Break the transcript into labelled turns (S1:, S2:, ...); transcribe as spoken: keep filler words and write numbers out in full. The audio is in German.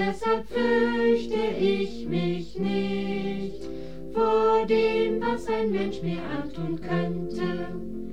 S1: deshalb fürchte ich mich nicht vor dem, was ein Mensch mir antun könnte.